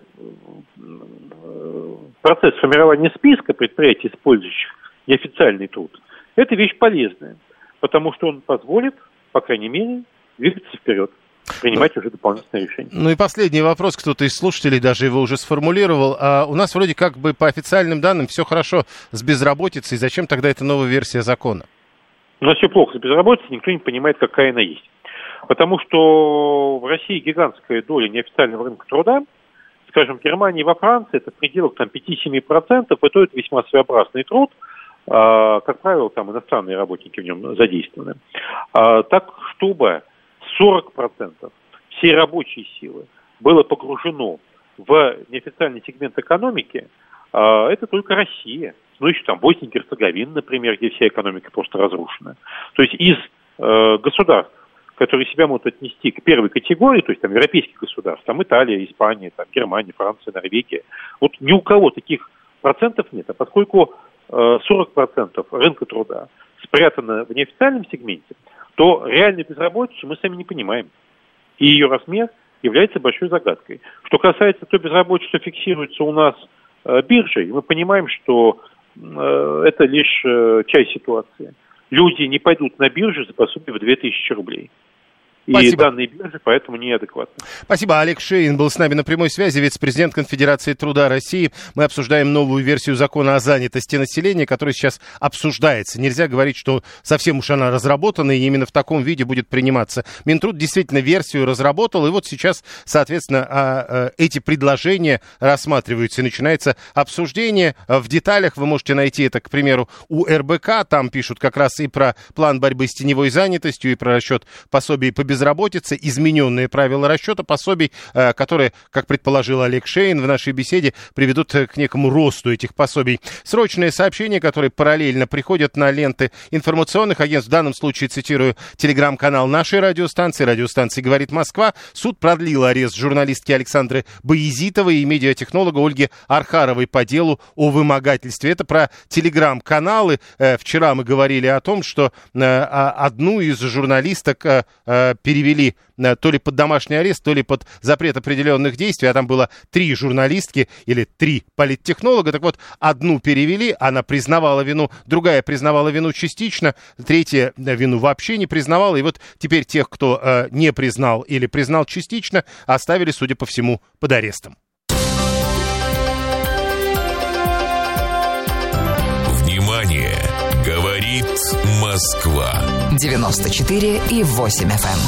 процесс формирования списка предприятий, использующих неофициальный труд, это вещь полезная, потому что он позволит, по крайней мере, двигаться вперед, принимать уже дополнительные решения. Ну и последний вопрос, кто-то из слушателей даже его уже сформулировал. У нас вроде как бы по официальным данным все хорошо с безработицей, зачем тогда эта новая версия закона? У нас все плохо с безработицей, никто не понимает, какая она есть. Потому что в России гигантская доля неофициального рынка труда, скажем, в Германии и во Франции это в пределах 5-7%, и то это весьма своеобразный труд, как правило, там иностранные работники в нем задействованы. Так, чтобы 40% всей рабочей силы было погружено в неофициальный сегмент экономики, это только Россия. Ну, еще там Босния и Герцеговина, например, где вся экономика просто разрушена. То есть из государств, которые себя могут отнести к первой категории, то есть там европейских государств, там Италия, Испания, там Германия, Франция, Норвегия, вот ни у кого таких процентов нет. А поскольку 40% рынка труда спрятано в неофициальном сегменте, то реальную безработицу мы сами не понимаем. И ее размер является большой загадкой. Что касается той безработицы, что фиксируется у нас биржей, мы понимаем, что это лишь часть ситуации. Люди не пойдут на биржу за пособие в 2000 рублей. И данные биржи поэтому неадекватны. Спасибо. Олег Шейн был с нами на прямой связи, вице-президент Конфедерации труда России. Мы обсуждаем новую версию закона о занятости населения, которая сейчас обсуждается. Нельзя говорить, что совсем уж она разработана и именно в таком виде будет приниматься. Минтруд действительно версию разработал, и вот сейчас, соответственно, эти предложения рассматриваются. И начинается обсуждение. В деталях вы можете найти это, к примеру, у РБК. Там пишут как раз и про план борьбы с теневой занятостью, и про расчет пособий по безработице, измененные правила расчета пособий, которые, как предположил Олег Шейн в нашей беседе, приведут к некому росту этих пособий. Срочные сообщения, которые параллельно приходят на ленты информационных агентств, в данном случае цитирую телеграм-канал нашей радиостанции «Говорит Москва». Суд продлил арест журналистки Александры Баязитовой и медиатехнолога Ольги Архаровой по делу о вымогательстве. Это про телеграм-каналы. Вчера мы говорили о том, что одну из журналисток перевели то ли под домашний арест, то ли под запрет определенных действий, а там было 3 журналистки или 3 политтехнолога. Так вот, одну перевели, она признавала вину, другая признавала вину частично, третья вину вообще не признавала. И вот теперь тех, кто не признал или признал частично, оставили, судя по всему, под арестом. Внимание! Говорит Москва. 94,8 FM.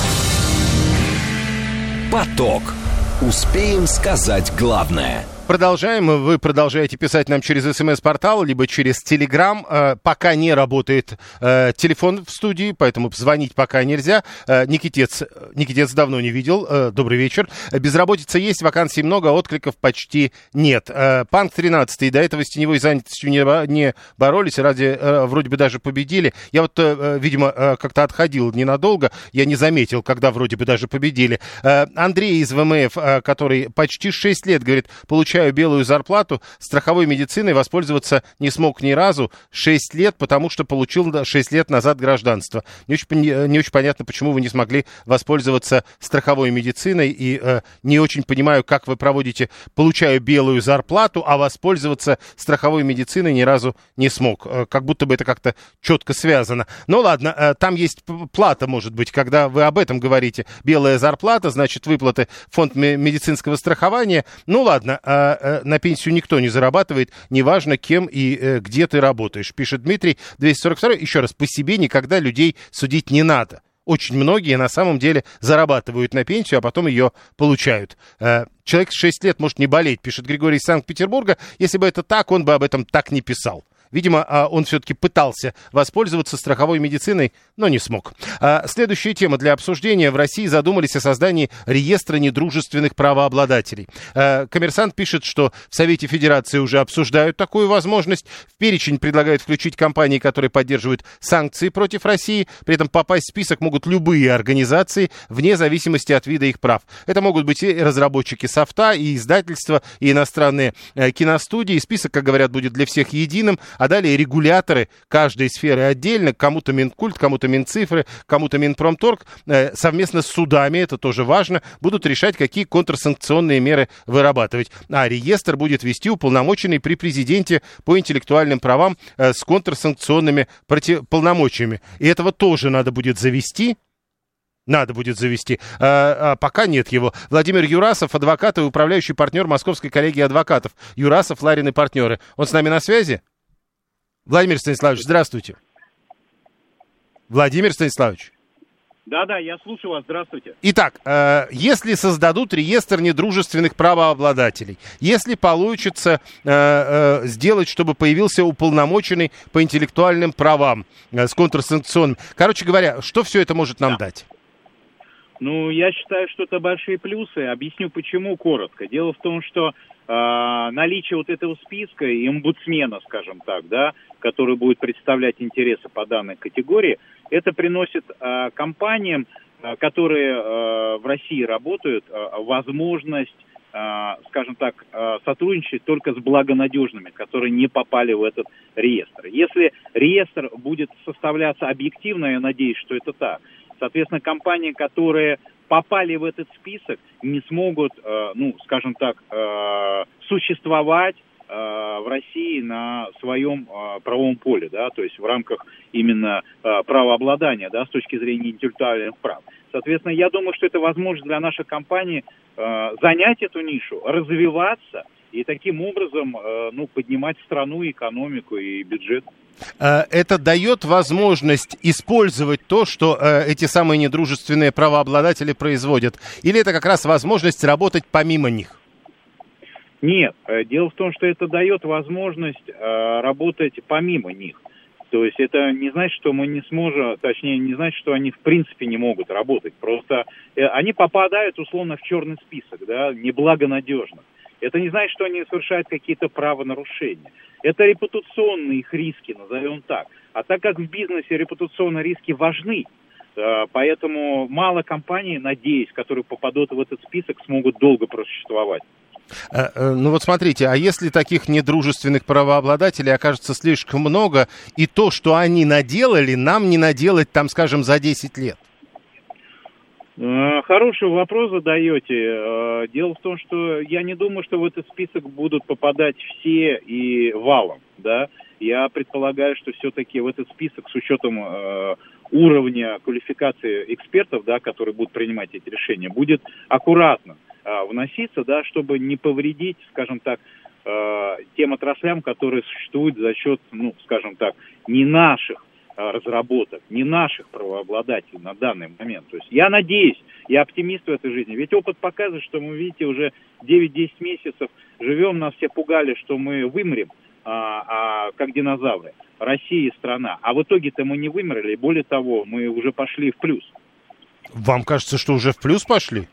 Поток. Успеем сказать главное. Продолжаем. Вы продолжаете писать нам через СМС-портал, либо через Телеграм. Пока не работает телефон в студии, поэтому звонить пока нельзя. Никитец давно не видел. Добрый вечер. Безработица есть, вакансий много, откликов почти нет. Панк 13 до этого с теневой занятостью не боролись, вроде бы даже победили. Я вот, видимо, как-то отходил ненадолго, я не заметил, когда вроде бы даже победили. Андрей из ВМФ, который почти 6 лет, говорит, получаю белую зарплату, страховой медициной воспользоваться не смог ни разу, 6 лет, потому что получил 6 лет назад гражданство. Не очень понятно, почему вы не смогли воспользоваться страховой медициной, и не очень понимаю, как вы проводите «получаю белую зарплату», а воспользоваться страховой медициной ни разу не смог. Как будто бы это как-то четко связано. Ну ладно, там есть плата, может быть, когда вы об этом говорите. Белая зарплата, значит, выплаты в фонд медицинского страхования. Ну ладно, на пенсию никто не зарабатывает, неважно, кем и где ты работаешь, пишет Дмитрий, 242. Еще раз, по себе никогда людей судить не надо. Очень многие на самом деле зарабатывают на пенсию, а потом ее получают. Человек 6 лет может не болеть, пишет Григорий из Санкт-Петербурга. Если бы это так, он бы об этом так не писал. Видимо, он все-таки пытался воспользоваться страховой медициной, но не смог. Следующая тема для обсуждения. В России задумались о создании реестра недружественных правообладателей. Коммерсант пишет, что в Совете Федерации уже обсуждают такую возможность. В перечень предлагают включить компании, которые поддерживают санкции против России. При этом попасть в список могут любые организации, вне зависимости от вида их прав. Это могут быть и разработчики софта, и издательства, и иностранные киностудии. Список, как говорят, будет для всех единым. А далее регуляторы каждой сферы отдельно, кому-то Минкульт, кому-то Минцифры, кому-то Минпромторг, совместно с судами, это тоже важно, будут решать, какие контрсанкционные меры вырабатывать. А реестр будет вести уполномоченный при президенте по интеллектуальным правам с контрсанкционными полномочиями. И этого тоже надо будет завести. Пока нет его. Владимир Юрасов, адвокат и управляющий партнер Московской коллегии адвокатов. Юрасов, Ларин и партнеры. Он с нами на связи? Владимир Станиславович, здравствуйте. Владимир Станиславович. Да, я слушаю вас, здравствуйте. Итак, если создадут реестр недружественных правообладателей, если получится сделать, чтобы появился уполномоченный по интеллектуальным правам с контрсанкционным, короче говоря, что все это может нам дать? Ну, я считаю, что это большие плюсы. Объясню, почему, коротко. Дело в том, что наличие вот этого списка и омбудсмена, скажем так, да, который будет представлять интересы по данной категории, это приносит компаниям, которые в России работают, возможность, скажем так, сотрудничать только с благонадежными, которые не попали в этот реестр. Если реестр будет составляться объективно, я надеюсь, что это так, соответственно, компании, которые попали в этот список, не смогут, скажем так, существовать в России на своем правовом поле, да, то есть в рамках именно правообладания, да, с точки зрения интеллектуальных прав. Соответственно, я думаю, что это возможность для нашей компании занять эту нишу, развиваться и таким образом, поднимать страну, экономику и бюджет. Это дает возможность использовать то, что эти самые недружественные правообладатели производят? Или это как раз возможность работать помимо них? Нет, дело в том, что это дает возможность работать помимо них. То есть это не значит, что мы не сможем, точнее, не значит, что они в принципе не могут работать. Просто они попадают условно в черный список, да, неблагонадежных. Это не значит, что они совершают какие-то правонарушения. Это репутационные их риски, назовем так. А так как в бизнесе репутационные риски важны, поэтому мало компаний, надеюсь, которые попадут в этот список, смогут долго просуществовать. Смотрите, а если таких недружественных правообладателей окажется слишком много, и то, что они наделали, нам не наделать, там, скажем, за 10 лет? Хороший вопрос задаете. Дело в том, что я не думаю, что в этот список будут попадать все и валом, да. Я предполагаю, что все-таки в этот список с учетом уровня квалификации экспертов, да, которые будут принимать эти решения, будет аккуратно вноситься, да, чтобы не повредить, скажем так, тем отраслям, которые существуют за счет, ну, скажем так, не наших разработок, не наших правообладателей на данный момент. То есть я надеюсь, я оптимист в этой жизни. Ведь опыт показывает, что мы, видите, уже 9-10 месяцев живем, нас все пугали, что мы вымрем, как динозавры. Россия страна. А в итоге-то мы не вымерли, более того, мы уже пошли в плюс. Вам кажется, что уже в плюс пошли?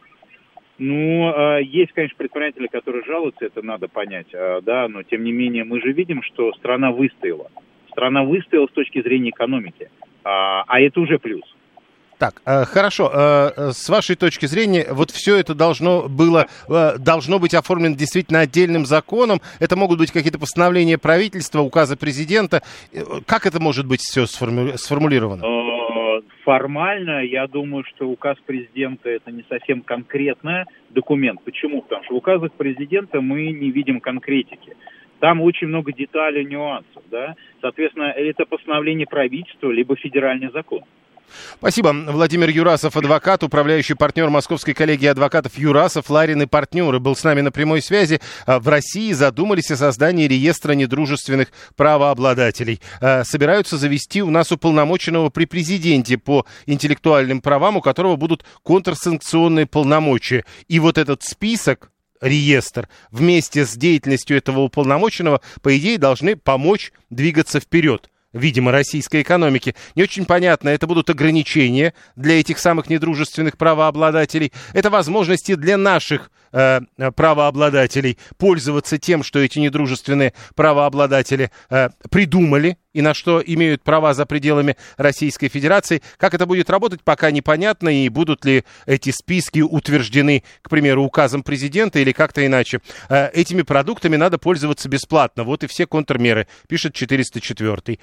Ну, есть, конечно, предприниматели, которые жалуются, это надо понять, да, но тем не менее мы же видим, что страна выстояла. Страна выстояла с точки зрения экономики, а это уже плюс. Так, хорошо, с вашей точки зрения, вот все это должно быть оформлено действительно отдельным законом, это могут быть какие-то постановления правительства, указы президента, как это может быть все сформулировано? Формально, я думаю, что указ президента это не совсем конкретный документ. Почему? Потому что в указах президента мы не видим конкретики. Там очень много деталей, нюансов, да. Соответственно, это постановление правительства, либо федеральный закон. Спасибо. Владимир Юрасов, адвокат, управляющий партнер Московской коллегии адвокатов Юрасов, Ларин и партнеры, был с нами на прямой связи. В России задумались о создании реестра недружественных правообладателей. Собираются завести у нас уполномоченного при президенте по интеллектуальным правам, у которого будут контрсанкционные полномочия. И вот этот список, реестр, вместе с деятельностью этого уполномоченного, по идее, должны помочь двигаться вперед. Видимо, российской экономики. Не очень понятно, это будут ограничения для этих самых недружественных правообладателей. Это возможности для наших правообладателей пользоваться тем, что эти недружественные правообладатели придумали и на что имеют права за пределами Российской Федерации. Как это будет работать, пока непонятно, и будут ли эти списки утверждены, к примеру, указом президента или как-то иначе. Этими продуктами надо пользоваться бесплатно. Вот и все контрмеры, пишет 404-й.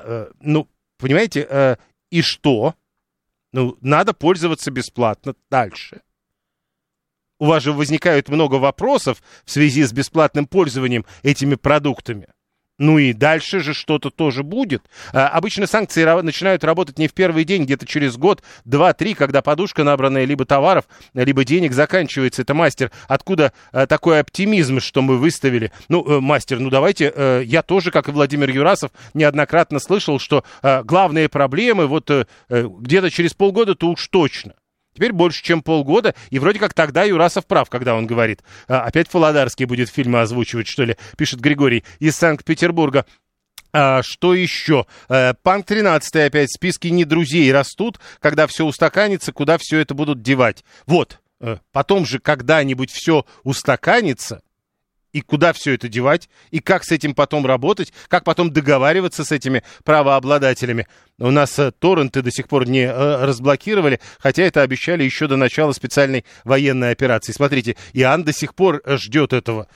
Понимаете, и что? Надо пользоваться бесплатно. Дальше. У вас же возникает много вопросов в связи с бесплатным пользованием этими продуктами. Ну и дальше же что-то тоже будет. Обычно санкции начинают работать не в первый день, где-то через год, 2-3, когда подушка, набранная либо товаров, либо денег, заканчивается. Это, мастер, откуда такой оптимизм, что мы выставили? Мастер, давайте, я тоже, как и Владимир Юрасов, неоднократно слышал, что главные проблемы где-то через полгода-то уж точно. Теперь больше, чем полгода, и вроде как тогда Юрасов прав, когда он говорит. Опять Володарский будет фильмы озвучивать, что ли, пишет Григорий из Санкт-Петербурга. Что еще? Панк 13 опять, списки недрузей растут, когда все устаканится, куда все это будут девать. Вот, потом же когда-нибудь все устаканится, и куда все это девать, и как с этим потом работать, как потом договариваться с этими правообладателями. У нас торренты до сих пор не разблокировали, хотя это обещали еще до начала специальной военной операции. Смотрите, Иоанн до сих пор ждет этого,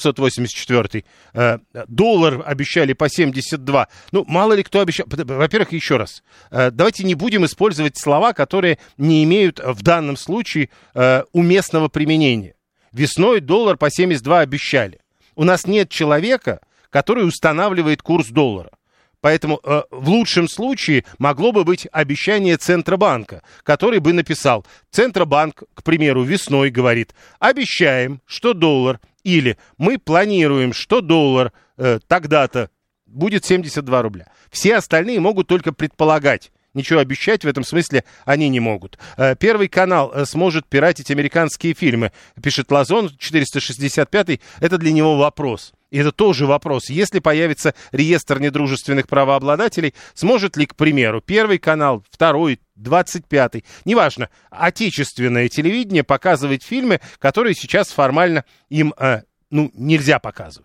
884-й. Доллар обещали по 72. Мало ли кто обещал. Во-первых, еще раз, давайте не будем использовать слова, которые не имеют в данном случае уместного применения. Весной доллар по 72 обещали. У нас нет человека, который устанавливает курс доллара. Поэтому в лучшем случае могло бы быть обещание Центробанка, который бы написал: Центробанк, к примеру, весной говорит: обещаем, что доллар, или мы планируем, что доллар тогда-то будет 72 рубля. Все остальные могут только предполагать. Ничего обещать в этом смысле они не могут. Первый канал сможет пиратить американские фильмы, пишет Лазон, 465-й. Это для него вопрос. И это тоже вопрос. Если появится реестр недружественных правообладателей, сможет ли, к примеру, Первый канал, Второй, 25-й, неважно, отечественное телевидение показывать фильмы, которые сейчас формально им нельзя показывать?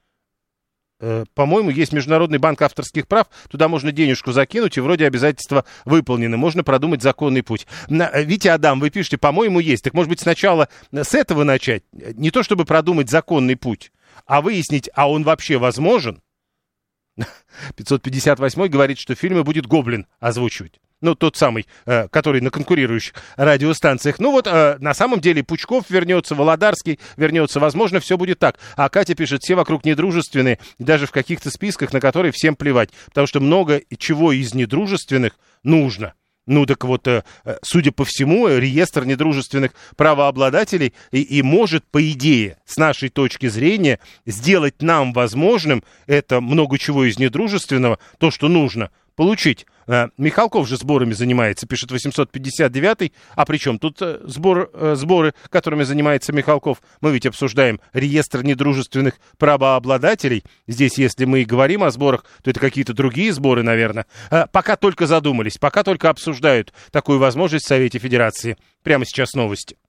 По-моему, есть Международный банк авторских прав, туда можно денежку закинуть, и вроде обязательства выполнены, можно продумать законный путь. Витя Адам, вы пишете, по-моему, есть. Так, может быть, сначала с этого начать? Не то, чтобы продумать законный путь, а выяснить, а он вообще возможен? 558 говорит, что фильмы будет Гоблин озвучивать. Ну, тот самый, который на конкурирующих радиостанциях. Ну вот, на самом деле, Пучков вернется, Володарский вернется. Возможно, все будет так. А Катя пишет, все вокруг недружественные, даже в каких-то списках, на которые всем плевать. Потому что много чего из недружественных нужно. Ну, так вот, судя по всему, реестр недружественных правообладателей и может, по идее, с нашей точки зрения, сделать нам возможным это много чего из недружественного, то, что нужно, получить. Михалков же сборами занимается, пишет 859-й. А при чем тут сборы, которыми занимается Михалков? Мы ведь обсуждаем реестр недружественных правообладателей. Здесь, если мы и говорим о сборах, то это какие-то другие сборы, наверное. Пока только задумались, пока только обсуждают такую возможность в Совете Федерации. Прямо сейчас новости.